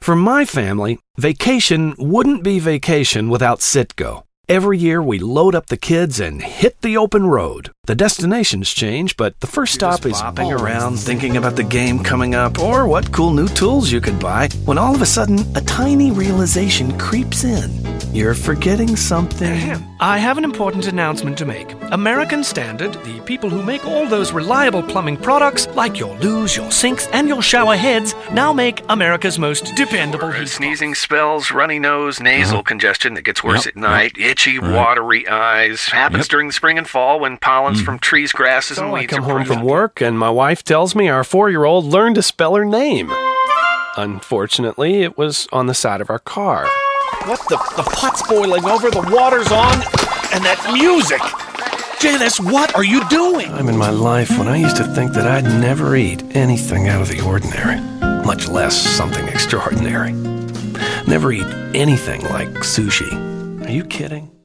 For my family, vacation wouldn't be vacation without Citgo. Every year we load up the kids and hit the open road. The destinations change, but the first stop is bopping around thinking about the game coming up or what cool new tools you could buy when all of a sudden a tiny realization creeps in. You're forgetting something. I have an important announcement to make. American Standard, the people who make all those reliable plumbing products like your loos, your sinks, and your shower heads, now make America's most dependable heat. Sneezing spells, runny nose, nasal congestion that gets worse at night, itchy, watery eyes. Happens during the spring and fall when pollen's from trees, grasses, and weeds. I come home from work and my wife tells me our 4-year-old learned to spell her name. Unfortunately, it was on the side of our car. What the pot's boiling over, the water's on, and that music! Janice, what are you doing? Time in my life when I used to think that I'd never eat anything out of the ordinary, much less something extraordinary. Never eat anything like sushi. Are you kidding?